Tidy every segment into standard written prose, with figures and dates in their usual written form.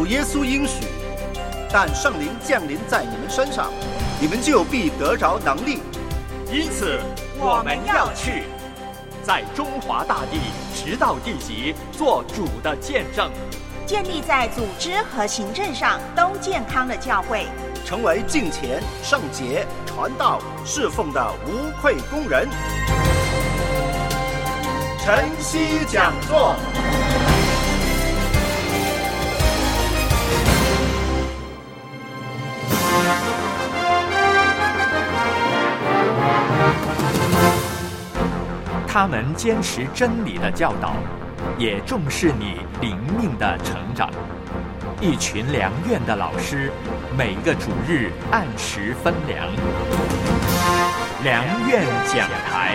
主耶稣应许，但圣灵降临在你们身上，你们就必得着能力。 因此我们要去，在中华大地直到地极做主的见证， 建立在组织和行政上都健康的教会， 成为敬虔、圣洁、传道、侍奉的无愧工人。晨曦讲座。 他们坚持真理的教导，也重视你灵命的成长。一群良院的老师，每个主日按时分粮。良院讲台。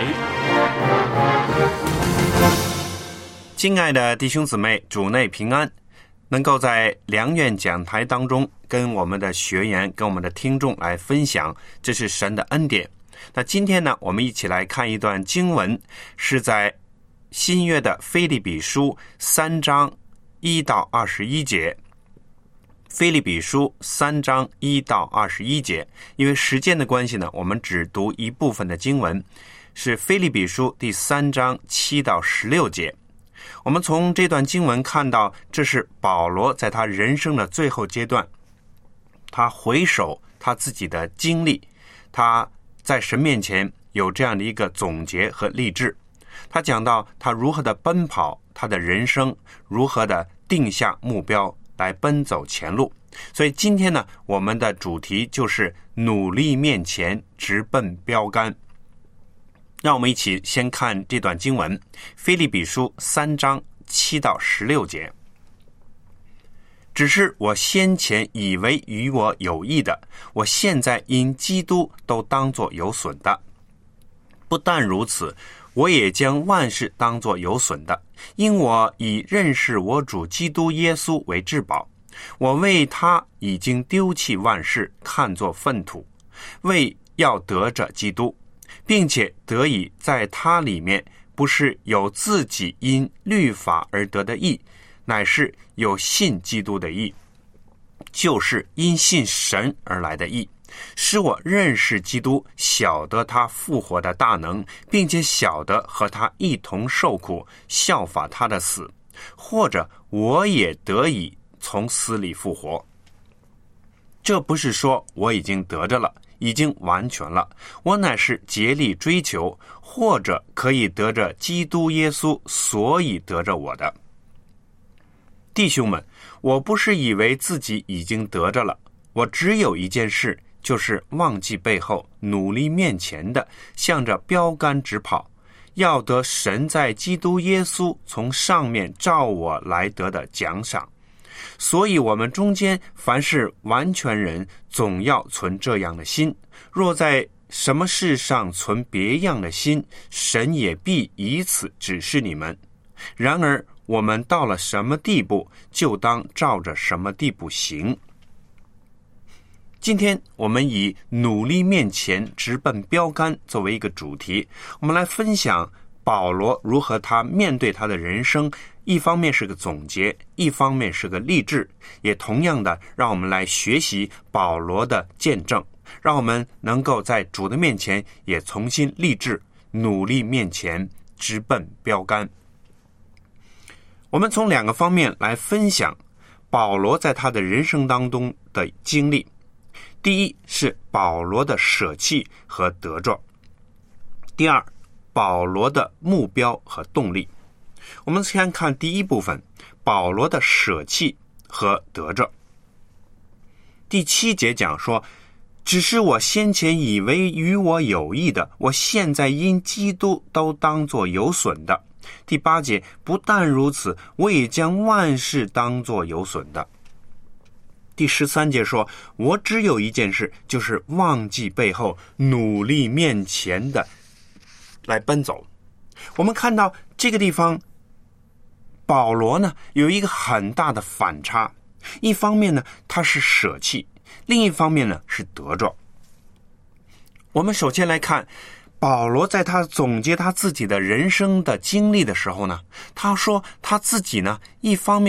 亲爱的弟兄姊妹，主内平安。能够在良院讲台当中跟我们的学员、跟我们的听众来分享，这是神的恩典。那今天呢，我们一起来看一段经文，是在新约的腓立比书3章1到21节。腓立比书3章1到21节，因为时间的关系呢，我们只读一部分的经文，是腓立比书第3章7到16节。我们从这段经文看到，这是保罗在他人生的最后阶段，他回首他自己的经历，他在神面前有这样的一个总结和励志。他讲到他如何的奔跑，他的人生如何的定下目标来奔走前路。所以今天呢，我们的主题就是努力面前，直奔标杆。让我们一起先看这段经文，腓立比书3章7到16节。只是我先前以为与我有益的，我现在因基督都当作有损的。不但如此，我也将万事当作有损的，因我以认识我主基督耶稣为至宝。我为他已经丢弃万事，看作粪土，为要得着基督，并且得以在他里面，不是有自己因律法而得的义，乃是有信基督的义，就是因信神而来的义，使我认识基督，晓得他复活的大能，并且晓得和他一同受苦，效法他的死，或者我也得以从死里复活。这不是说我已经得着了，已经完全了，我乃是竭力追求，或者可以得着基督耶稣，所以得着我的。弟兄们，我不是以为自己已经得着了，我只有一件事，就是忘记背后，努力面前的，向着标杆直跑，要得神在基督耶稣从上面照我来得的奖赏。所以我们中间凡是完全人，总要存这样的心。若在什么事上存别样的心，神也必以此指示你们。然而我们到了什么地步，就当照着什么地步行。今天我们以努力面前，直奔标杆作为一个主题，我们来分享保罗如何他面对他的人生，一方面是个总结，一方面是个励志，也同样的让我们来学习保罗的见证，让我们能够在主的面前也重新励志，努力面前，直奔标杆。我们从两个方面来分享保罗在他的人生当中的经历。第一是保罗的舍弃和得着，第二保罗的目标和动力。我们先看第一部分，保罗的舍弃和得着。第7节讲说，只是我先前以为与我有益的，我现在因基督都当作有损的。第8节，不但如此，我也将万事当作有损的。第13节说，我只有一件事，就是忘记背后，努力面前的来奔走。我们看到这个地方，保罗呢有一个很大的反差，一方面呢他是舍弃，另一方面呢是得着。我们首先来看保罗在他总结他自己的人生的经历的时候呢，他说他自己呢一方面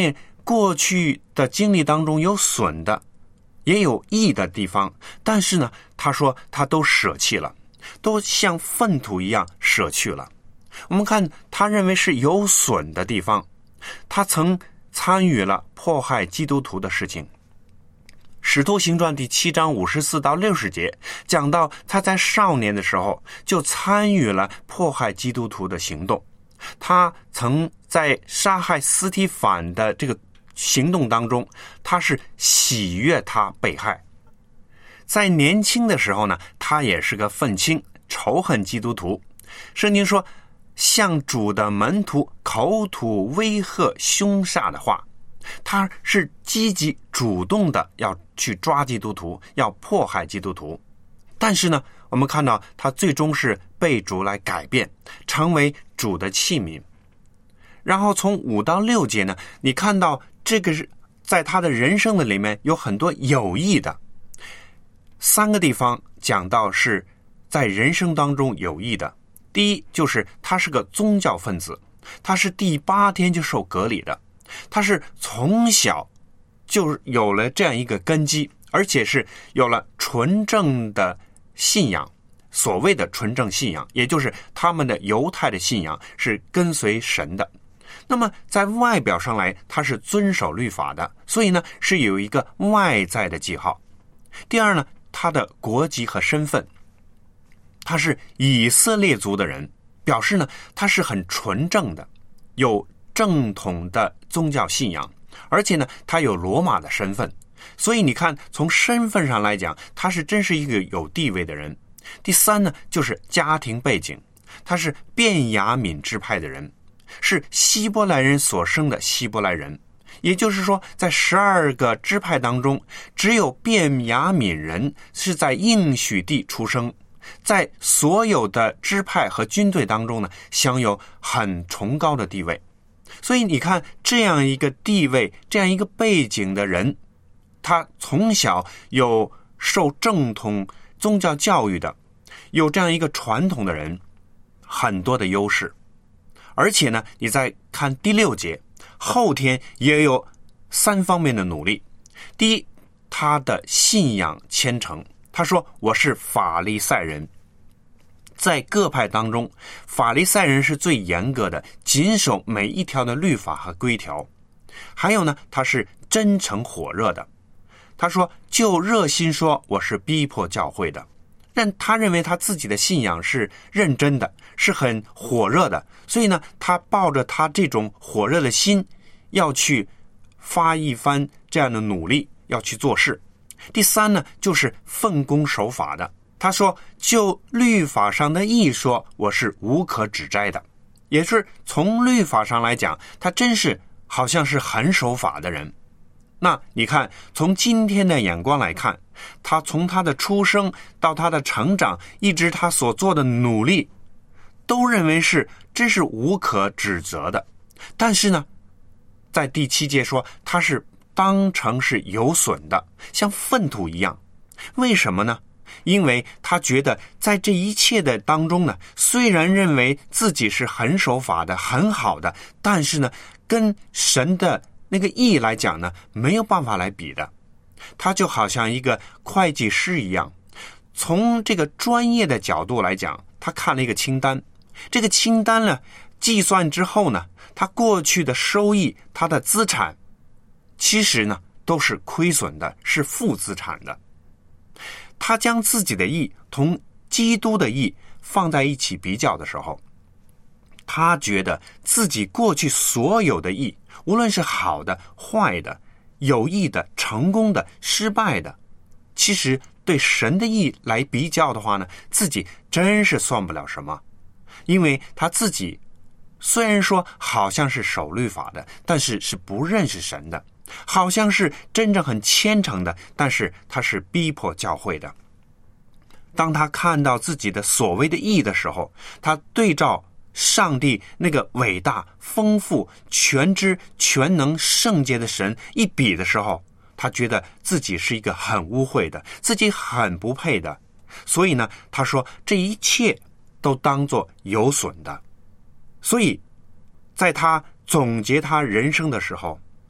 过去的经历当中有损的，也有益的地方，但是呢，他说他都舍弃了，都像粪土一样舍去了。我们看他认为是有损的地方，他曾参与了迫害基督徒的事情。使徒行传第7章54到60节讲到，他在少年的时候就参与了迫害基督徒的行动。他曾在杀害司提反的这个行动当中，他是喜悦他被害。在年轻的时候呢，他也是个愤青，仇恨基督徒。圣经说，向主的门徒口吐威吓凶煞的话，他是积极主动的要去抓基督徒，要迫害基督徒。但是呢，我们看到他最终是被主来改变，成为主的器皿。然后从5到6节呢，你看到这个是在他的人生的里面有很多有益的。3个地方讲到是在人生当中有益的。第一，就是他是个宗教分子，他是第8天就受割礼的，他是从小就有了这样一个根基，而且是有了纯正的信仰。所谓的纯正信仰，也就是他们的犹太的信仰是跟随神的。那么在外表上来，他是遵守律法的，所以呢是有一个外在的记号。第二呢，他的国籍和身份，他是以色列族的人，表示呢他是很纯正的，有正统的宗教信仰，而且呢他有罗马的身份。所以你看，从身份上来讲，他是真是一个有地位的人。第三呢，就是家庭背景，他是便雅悯支派的人，是希伯来人所生的希伯来人。也就是说，在12个支派当中，只有便雅悯人是在应许地出生，在所有的支派和军队当中呢，享有很崇高的地位。所以你看，这样一个地位，这样一个背景的人，他从小有受正统宗教教育的，有这样一个传统的人，很多的优势。而且呢，你再看第6节，后天也有3方面的努力。第一，他的信仰虔诚，他说我是法利赛人。在各派当中，法利赛人是最严格的，谨守每一条的律法和规条。还有呢，他是真诚火热的，他说就热心说我是逼迫教会的。但他认为他自己的信仰是认真的，是很火热的，所以呢，他抱着他这种火热的心，要去发一番这样的努力，要去做事。第三呢，就是奉公守法的。他说就律法上的义说，我是无可指摘的。也是从律法上来讲，他真是好像是很守法的人。那你看，从今天的眼光来看，他从他的出生到他的成长，一直他所做的努力，都认为是真是无可指责的。但是呢，在第7节说他是当成是有损的，像粪土一样。为什么呢？因为他觉得在这一切的当中呢，虽然认为自己是很守法的，很好的，但是呢，跟神的那个义来讲呢，没有办法来比的。他就好像一个会计师一样，从这个专业的角度来讲，他看了一个清单，这个清单呢，计算之后呢，他过去的收益，他的资产，其实呢，都是亏损的，是负资产的。他将自己的义同基督的义放在一起比较的时候，他觉得自己过去所有的义，无论是好的、坏的、有益的、成功的、失败的，其实对神的义来比较的话呢，自己真是算不了什么。因为他自己虽然说好像是守律法的，但是是不认识神的，好像是真正很虔诚的，但是他是逼迫教会的。当他看到自己的所谓的义的时候，他对照上帝那个伟大、丰富、全知、全能、圣洁的神一比的时候，他觉得自己是一个很污秽的，自己很不配的。所以呢，他说这一切都当作有损的。所以在他总结他人生的时候，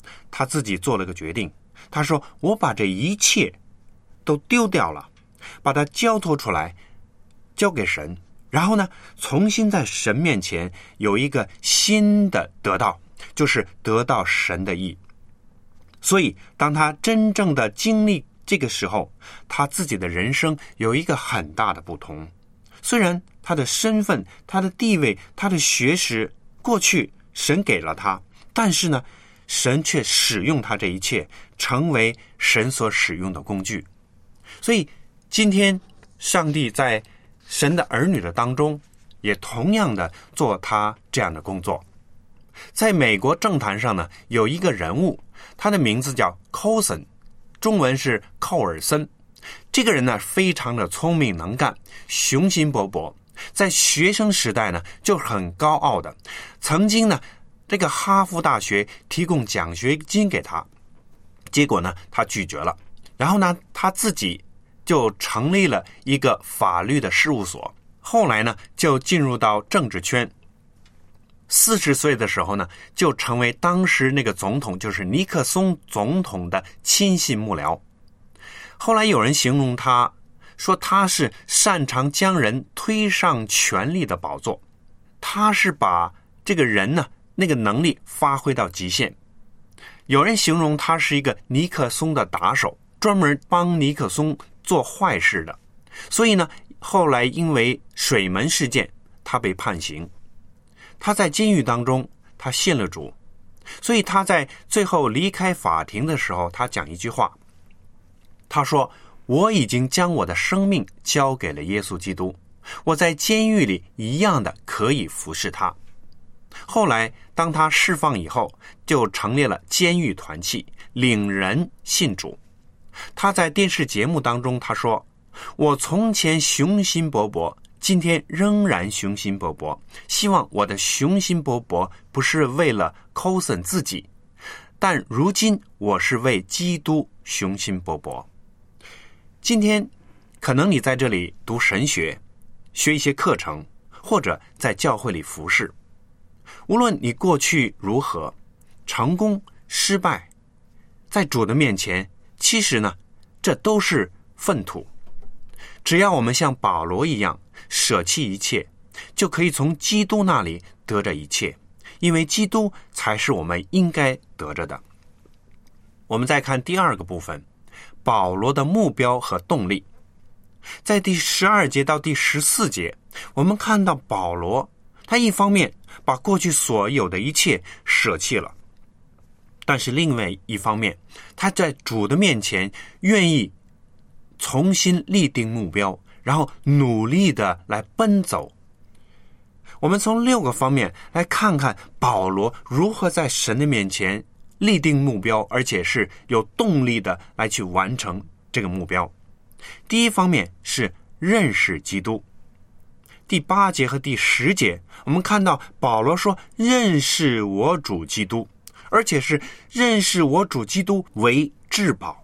他自己做了个决定，他说我把这一切都丢掉了，把它交托出来，交给神，然后呢，重新在神面前有一个新的得到，就是得到神的义。所以当他真正的经历这个时候，他自己的人生有一个很大的不同。虽然他的身份、他的地位、他的学识过去神给了他，但是呢，神却使用他这一切，成为神所使用的工具。所以今天上帝在神的儿女的当中也同样的做他这样的工作。在美国政坛上呢，有一个人物，他的名字叫 Colson， 中文是寇尔森。这个人呢，非常的聪明能干，雄心勃勃，在学生时代呢就很高傲的，曾经呢这个哈佛大学提供奖学金给他，结果呢他拒绝了，然后呢他自己就成立了一个法律的事务所，后来呢就进入到政治圈。40岁的时候呢，就成为当时那个总统，就是尼克松总统的亲信幕僚。后来有人形容他，说他是擅长将人推上权力的宝座，他是把这个人呢那个能力发挥到极限。有人形容他是一个尼克松的打手，专门帮尼克松做坏事的。所以呢，后来因为水门事件，他被判刑。他在监狱当中，他信了主，所以他在最后离开法庭的时候，他讲一句话，他说：我已经将我的生命交给了耶稣基督，我在监狱里一样的可以服侍他。后来当他释放以后，就成立了监狱团契，领人信主。他在电视节目当中他说：我从前雄心勃勃，今天仍然雄心勃勃，希望我的雄心勃勃不是为了 Colson 自己，但如今我是为基督雄心勃勃。今天可能你在这里读神学，学一些课程，或者在教会里服侍，无论你过去如何，成功失败，在主的面前，其实呢，这都是粪土。只要我们像保罗一样舍弃一切，就可以从基督那里得着一切，因为基督才是我们应该得着的。我们再看第二个部分，保罗的目标和动力。在第12节到第14节，我们看到保罗他一方面把过去所有的一切舍弃了，但是另外一方面，他在主的面前愿意重新立定目标，然后努力的来奔走。我们从6个方面来看看保罗如何在神的面前立定目标，而且是有动力的来去完成这个目标。第一方面是认识基督。第8节和第10节，我们看到保罗说认识我主基督，而且是认识我主基督为至宝。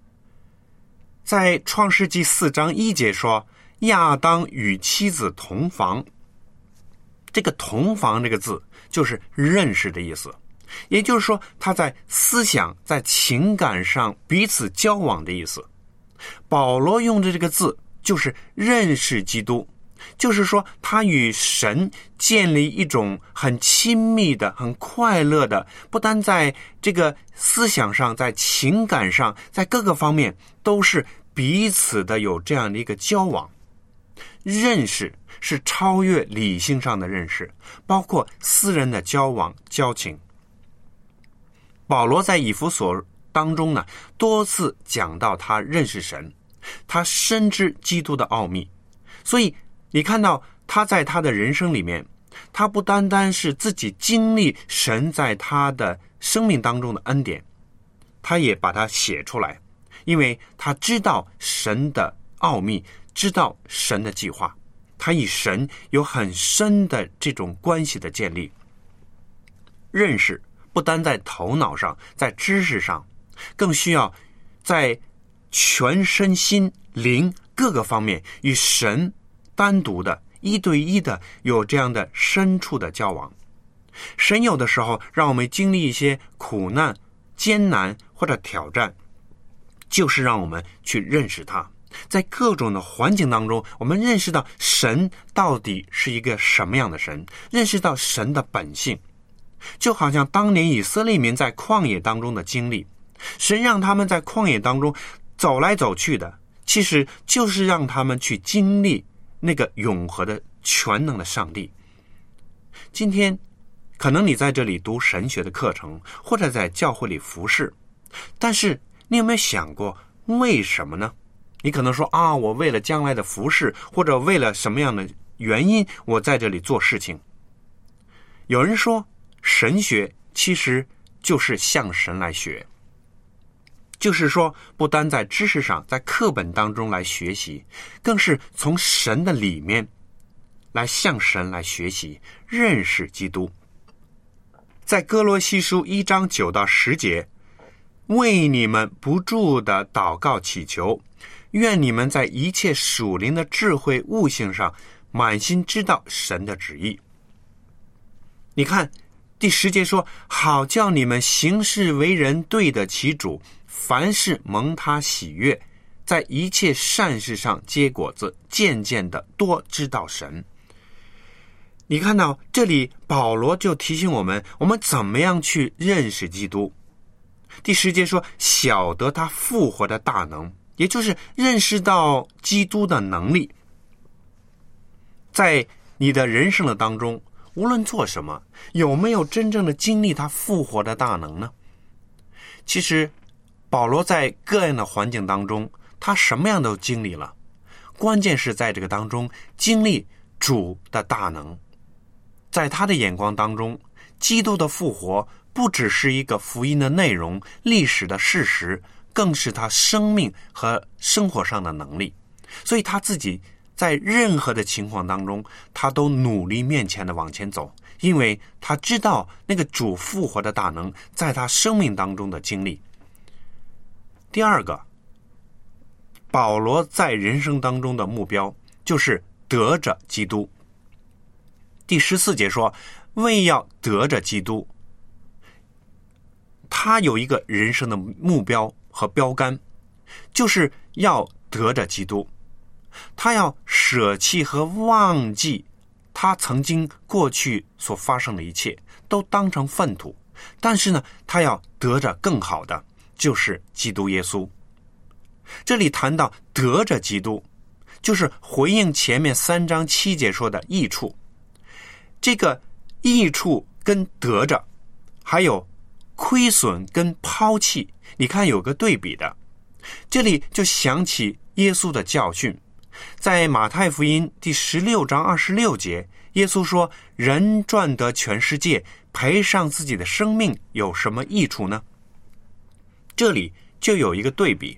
在创世纪4章1节说，亚当与妻子同房。这个同房这个字就是认识的意思，也就是说他在思想在情感上彼此交往的意思。保罗用的这个字就是认识基督，就是说他与神建立一种很亲密的很快乐的，不单在这个思想上，在情感上，在各个方面都是彼此的有这样的一个交往。认识是超越理性上的认识，包括私人的交往交情。保罗在以弗所当中呢，多次讲到他认识神，他深知基督的奥秘。所以你看到他在他的人生里面，他不单单是自己经历神在他的生命当中的恩典，他也把它写出来，因为他知道神的奥秘，知道神的计划，他与神有很深的这种关系的建立。认识不单在头脑上，在知识上，更需要在全身心灵各个方面与神单独的一对一的有这样的深处的交往。神有的时候让我们经历一些苦难艰难或者挑战，就是让我们去认识他。在各种的环境当中，我们认识到神到底是一个什么样的神，认识到神的本性。就好像当年以色列民在旷野当中的经历，神让他们在旷野当中走来走去的，其实就是让他们去经历那个永恒的全能的上帝。今天可能你在这里读神学的课程，或者在教会里服侍，但是你有没有想过为什么呢？你可能说啊，我为了将来的服侍，或者为了什么样的原因我在这里做事情。有人说神学其实就是向神来学，就是说不单在知识上，在课本当中来学习，更是从神的里面来向神来学习，认识基督。在哥罗西书1章9到10节，为你们不住的祷告祈求，愿你们在一切属灵的智慧悟性上满心知道神的旨意。你看第10节说，好叫你们行事为人对得起主，凡事蒙他喜悦，在一切善事上结果子，渐渐的多知道神。你看到这里保罗就提醒我们怎么样去认识基督。第10节说，晓得他复活的大能，也就是认识到基督的能力。在你的人生的当中，无论做什么，有没有真正的经历他复活的大能呢？其实保罗在各样的环境当中，他什么样都经历了，关键是在这个当中经历主的大能。在他的眼光当中，基督的复活不只是一个福音的内容，历史的事实，更是他生命和生活上的能力。所以他自己在任何的情况当中，他都努力面前的往前走，因为他知道那个主复活的大能在他生命当中的经历。第二个，保罗在人生当中的目标就是得着基督。第14节说，为要得着基督，他有一个人生的目标和标杆，就是要得着基督。他要舍弃和忘记他曾经过去所发生的一切，都当成粪土，但是呢，他要得着更好的，就是基督耶稣。这里谈到得着基督，就是回应前面3章7节说的益处。这个益处跟得着，还有亏损跟抛弃，你看有个对比的。这里就想起耶稣的教训，在马太福音第16章26节，耶稣说，人赚得全世界，赔上自己的生命，有什么益处呢？这里就有一个对比。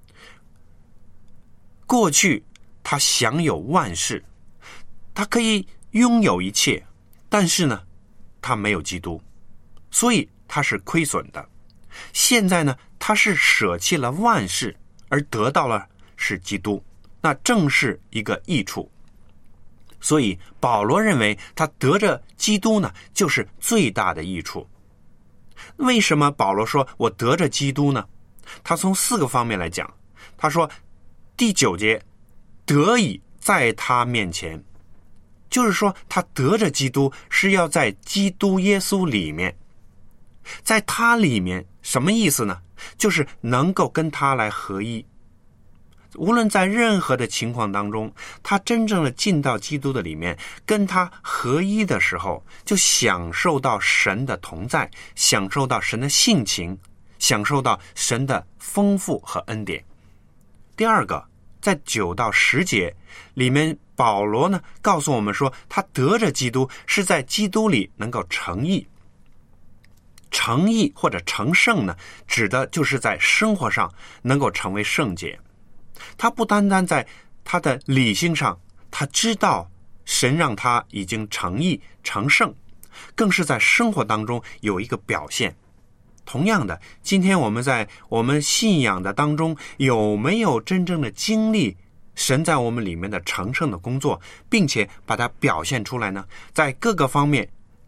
过去他享有万事，他可以拥有一切，但是呢，他没有基督，所以他是亏损的。现在呢，他是舍弃了万事，而得到了是基督，那正是一个益处。所以保罗认为他得着基督呢，就是最大的益处。为什么保罗说我得着基督呢？他从4个方面来讲。他说第9节，得以在他面前，就是说他得着基督是要在基督耶稣里面，在他里面，什么意思呢？就是能够跟他来合一。无论在任何的情况当中，他真正的进到基督的里面，跟他合一的时候，就享受到神的同在，享受到神的性情，享受到神的丰富和恩典。第二个，在9到10节里面，保罗呢告诉我们说，他得着基督是在基督里能够成义。成义或者成圣呢，指的就是在生活上能够成为圣洁。他不单单在他的理性上，他知道神让他已经成义成圣，更是在生活当中有一个表现。同样的，今天我们在我们信仰的当中，有没有真正的经历神在我们里面的成圣的工作，并且把它表现出来呢？在各个方面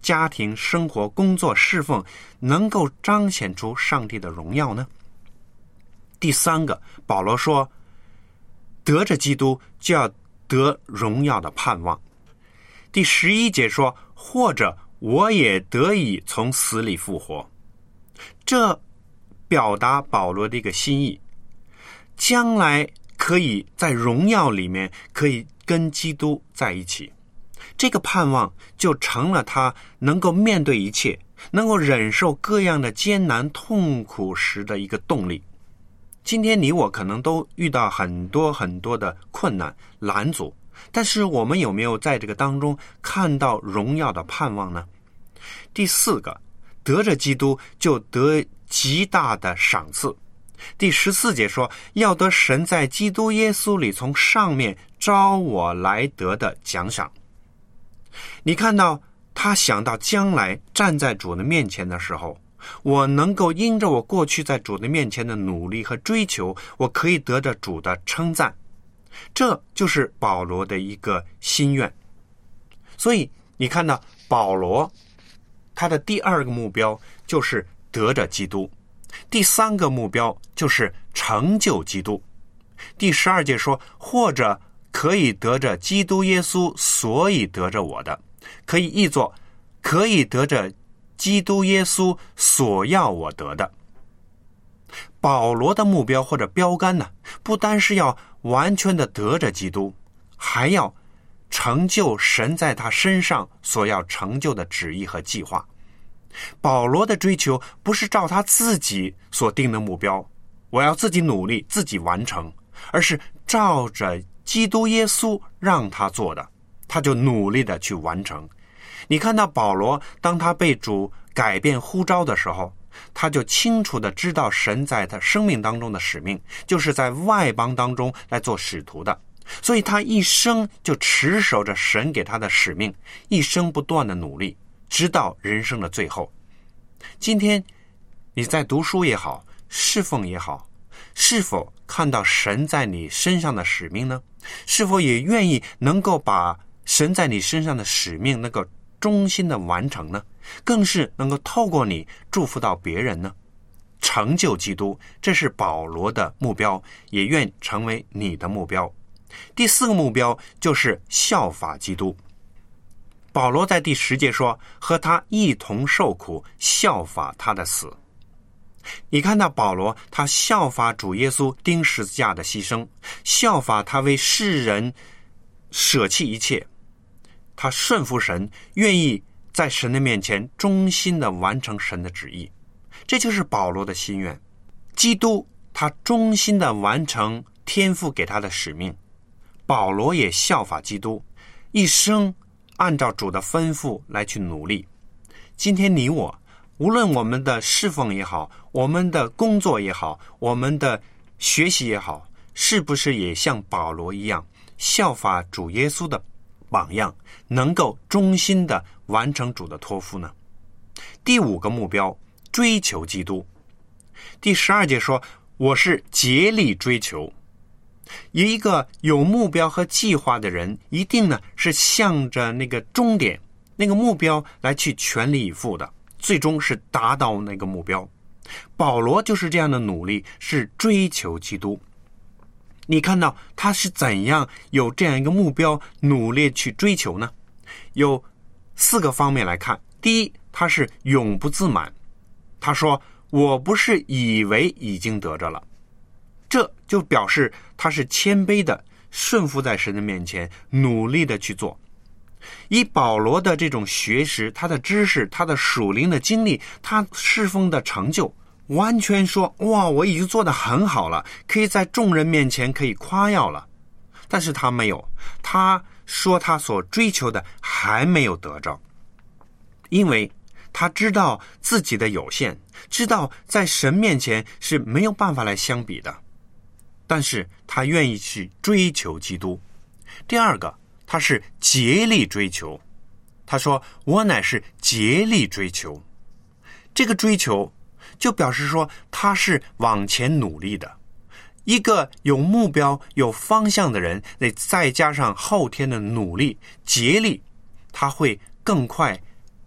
家庭、生活、工作、侍奉能够彰显出上帝的荣耀呢？第三个，保罗说，得着基督就要得荣耀的盼望。第11节说，或者我也得以从死里复活。这表达保罗的一个心意，将来可以在荣耀里面可以跟基督在一起。这个盼望就成了他能够面对一切，能够忍受各样的艰难痛苦时的一个动力。今天你我可能都遇到很多很多的困难拦阻，但是我们有没有在这个当中看到荣耀的盼望呢？第四个，得着基督就得极大的赏赐。第14节说，要得神在基督耶稣里从上面招我来得的奖赏。你看到他想到将来站在主的面前的时候，我能够因着我过去在主的面前的努力和追求，我可以得着主的称赞。这就是保罗的一个心愿。所以你看到保罗他的第二个目标就是得着基督，第三个目标就是成就基督。第12节说，或者可以得着基督耶稣，所以得着我的，可以译作可以得着基督耶稣所要我得的。保罗的目标或者标杆呢，不单是要完全的得着基督，还要成就神在他身上所要成就的旨意和计划。保罗的追求不是照他自己所定的目标，我要自己努力自己完成，而是照着基督耶稣让他做的，他就努力的去完成。你看到保罗当他被主改变呼召的时候，他就清楚的知道神在他生命当中的使命，就是在外邦当中来做使徒的，所以他一生就持守着神给他的使命，一生不断的努力，直到人生的最后。今天你在读书也好，侍奉也好，是否看到神在你身上的使命呢？是否也愿意能够把神在你身上的使命能够忠心的完成呢？更是能够透过你祝福到别人呢？成就基督，这是保罗的目标，也愿成为你的目标。第4个目标就是效法基督。保罗在第10节说，和他一同受苦，效法他的死。你看到保罗他效法主耶稣钉十字架的牺牲，效法他为世人舍弃一切，他顺服神，愿意在神的面前忠心的完成神的旨意。这就是保罗的心愿。基督他忠心的完成天父给他的使命，保罗也效法基督，一生按照主的吩咐来去努力。今天你我无论我们的侍奉也好，我们的工作也好，我们的学习也好，是不是也像保罗一样效法主耶稣的榜样，能够忠心的完成主的托付呢？第5个目标，追求基督。第12节说，我是竭力追求。一个有目标和计划的人，一定呢是向着那个终点那个目标来去全力以赴的，最终是达到那个目标。保罗就是这样的努力，是追求基督。你看到他是怎样有这样一个目标努力去追求呢？有4个方面来看。第一，他是永不自满。他说，我不是以为已经得着了，这就表示他是谦卑的顺服在神的面前，努力的去做。以保罗的这种学识，他的知识，他的属灵的经历，他侍奉的成就，完全说，哇，我已经做得很好了，可以在众人面前可以夸耀了。但是他没有，他说他所追求的还没有得着，因为他知道自己的有限，知道在神面前是没有办法来相比的，但是他愿意去追求基督。第2个，他是竭力追求。他说，我乃是竭力追求。这个追求就表示说他是往前努力的。一个有目标有方向的人，再加上后天的努力竭力，他会更快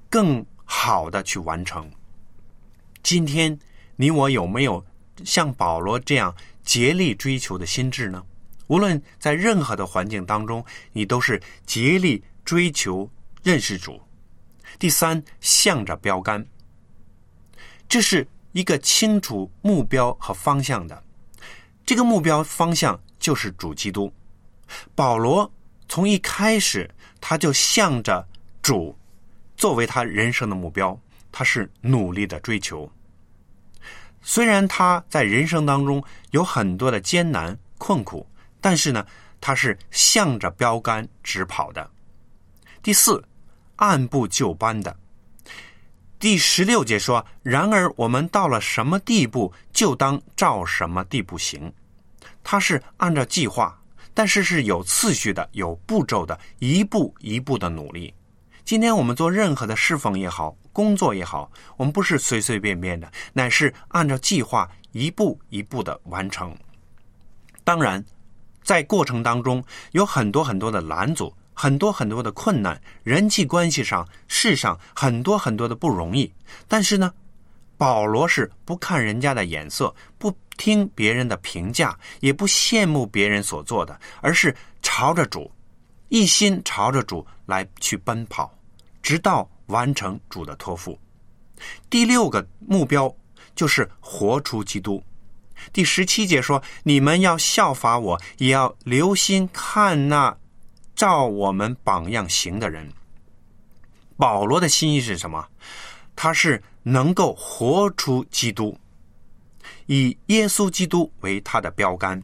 更好的去完成。今天你我有没有像保罗这样竭力追求的心志呢？无论在任何的环境当中，你都是竭力追求认识主。第三，向着标杆，这是一个清楚目标和方向的，这个目标方向就是主基督。保罗从一开始他就向着主作为他人生的目标，他是努力的追求。虽然他在人生当中有很多的艰难困苦，但是呢，他是向着标杆直跑的。第四，按部就班的。第16节说，然而我们到了什么地步，就当照什么地步行。他是按照计划，但是是有次序的，有步骤的，一步一步的努力。今天我们做任何的侍奉也好，工作也好，我们不是随随便便的，乃是按照计划一步一步的完成。当然在过程当中有很多很多的拦阻，很多很多的困难，人际关系上，世上很多很多的不容易。但是呢，保罗是不看人家的眼色，不听别人的评价，也不羡慕别人所做的，而是朝着主，一心朝着主来去奔跑，直到完成主的托付。第6个目标就是活出基督。第17节说，你们要效法我，也要留心看那照我们榜样行的人。保罗的心意是什么？他是能够活出基督，以耶稣基督为他的标杆。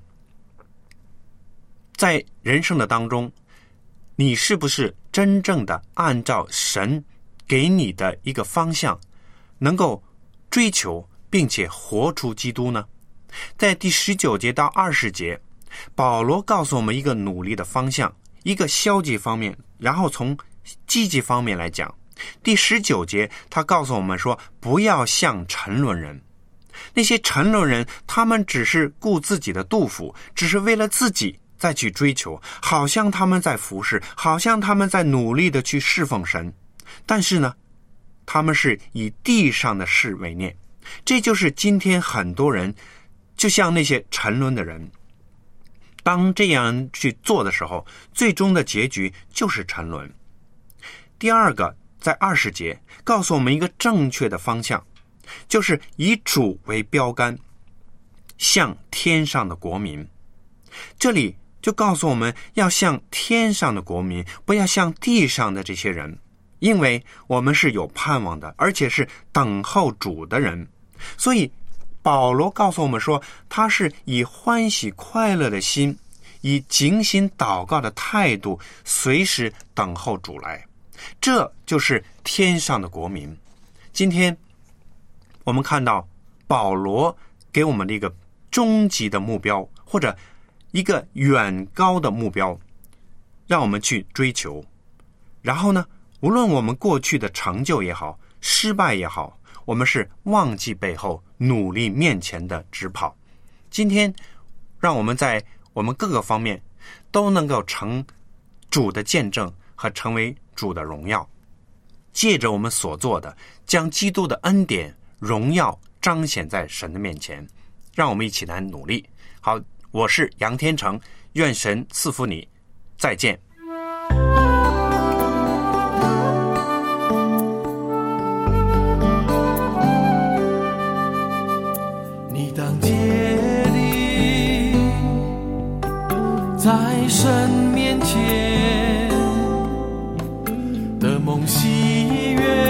在人生的当中，你是不是真正的按照神给你的一个方向，能够追求并且活出基督呢？在第19节到20节，保罗告诉我们一个努力的方向，一个消极方面，然后从积极方面来讲。第19节他告诉我们说，不要像沉沦人。那些沉沦人，他们只是顾自己的肚腹，只是为了自己再去追求，好像他们在服侍，好像他们在努力的去侍奉神，但是呢，他们是以地上的事为念。这就是今天很多人就像那些沉沦的人，当这样去做的时候，最终的结局就是沉沦。第2个，在20节告诉我们一个正确的方向，就是以主为标杆，像天上的国民。这里就告诉我们要像天上的国民，不要像地上的这些人，因为我们是有盼望的，而且是等候主的人。所以保罗告诉我们说，他是以欢喜快乐的心，以警醒祷告的态度，随时等候主来。这就是天上的国民。今天我们看到保罗给我们的一个终极的目标，或者一个远高的目标，让我们去追求。然后呢，无论我们过去的成就也好，失败也好，我们是忘记背后，努力面前的直跑。今天让我们在我们各个方面都能够成主的见证和成为主的荣耀，借着我们所做的，将基督的恩典荣耀彰显在神的面前。让我们一起来努力。好，我是杨天成，愿神赐福你，再见。 你当竭力在神面前的梦喜悦